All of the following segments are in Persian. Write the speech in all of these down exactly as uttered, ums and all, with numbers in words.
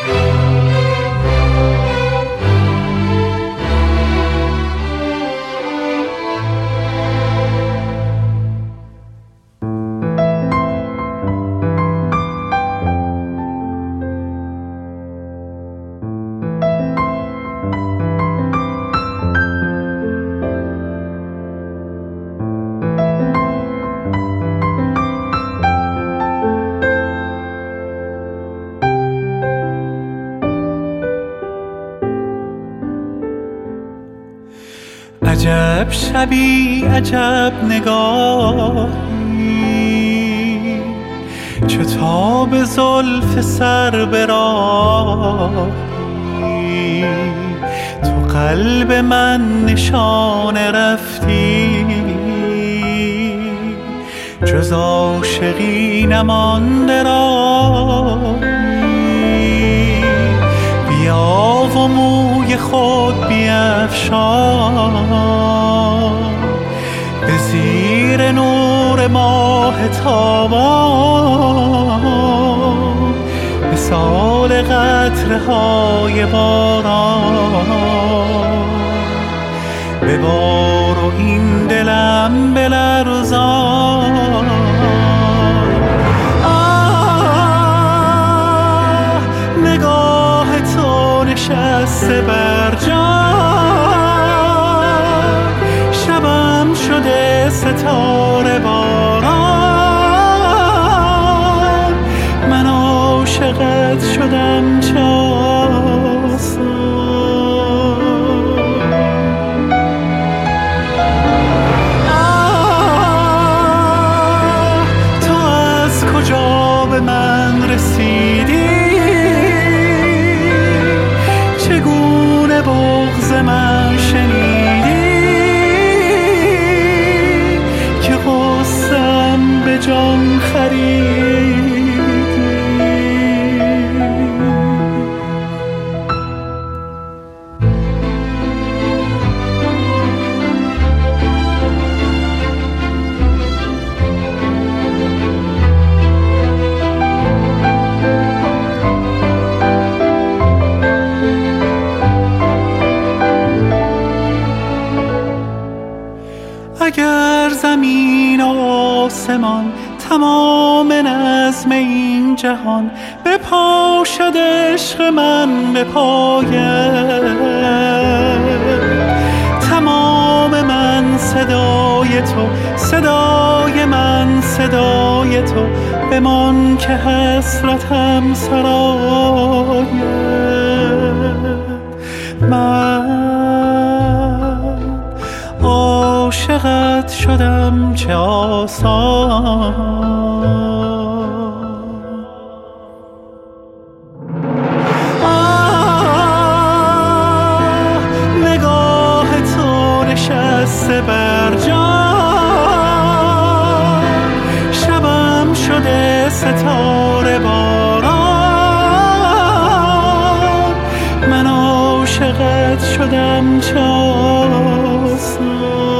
عجب شبی عجب نگاهی، چو تاب زلف سر به راهی، تو قلب من نشانه رفتی، جز عاشقی نمانده راهی. بیا و موی خود بیفشان، به زیر نور ماه تابان، مثال قطره های باران. ببار و این دلم بلرزان. آه نگاه تو نشسته بر جان، شبم شده ستاره باران. من عاشقت شدم چه آسان. من رسیدی، چگونه بغض من شنیدی، که غصه‌ام به جان خریدی. اگر زمین و آسمان تمام نظم این جهان بپاشد عشق من به پایت، تمام من صدای تو، صدای من صدای تو، بمان که حسرتم سرایت. من عاشقت شدم چه آسان. آه نگاه تو نشسته بر جان، شبم شده ستاره باران. من عاشقت شدم چه آسان.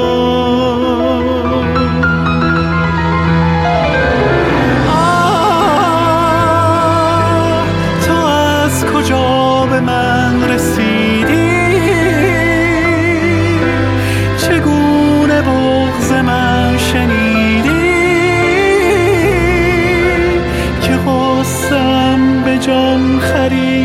من رسیدی، چگونه بغض من شنیدی، که غصه‌ام به جان خریدی.